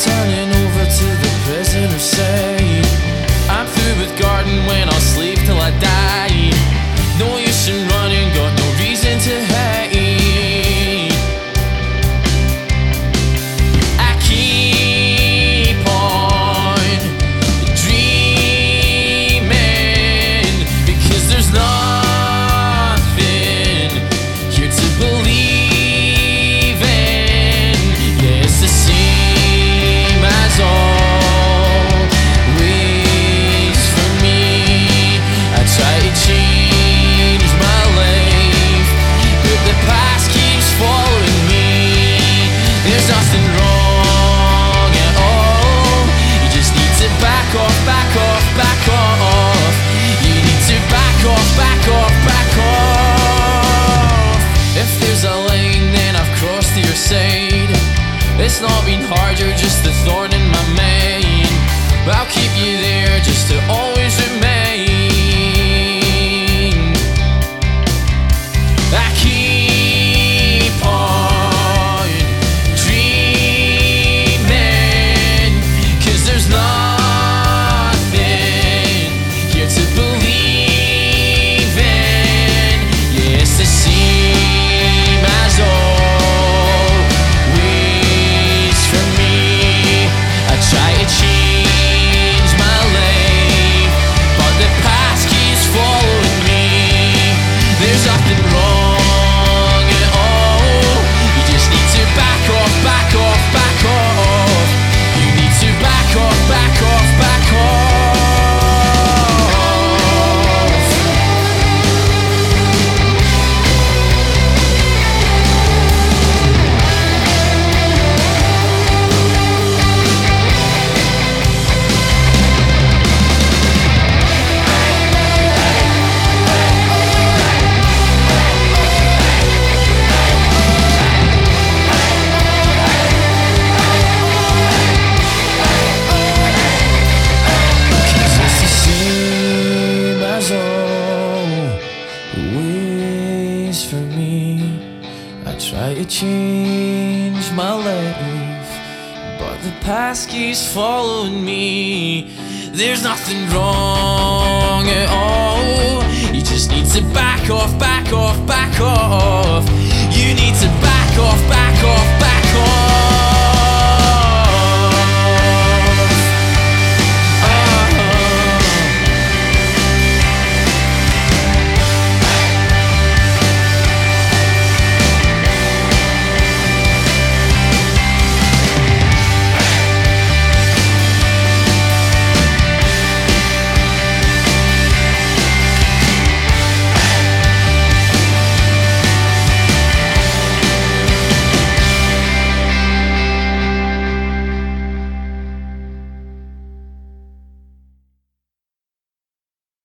turning over to the prisoner say, I'm through with garden when I'll sleep till I die. No use in running, got no reason to hate. I keep on dreaming because there's nothing here to believe in. Yeah, it's the same as always for me. I try to change my life, but the past keeps following me. There's nothing wrong at all. You just need to back off, back off, back off. You need to back off, back off, back off. If there's a line, then I've crossed to your side. It's not been hard, you're just a thorn in my main. But I'll keep you there just to always remain. I keep on dreaming, 'cause there's nothing here to believe in. Yeah, it's the same as always for me. I try to change my life, but the past keeps following me. There's nothing wrong at all. You just need to back off, back off, back off. You need to back off, back off, back off. Always for me. I try to change my life, but the past keeps following me. There's nothing wrong at all. You just need to back off, back off, back off. You need to back off, back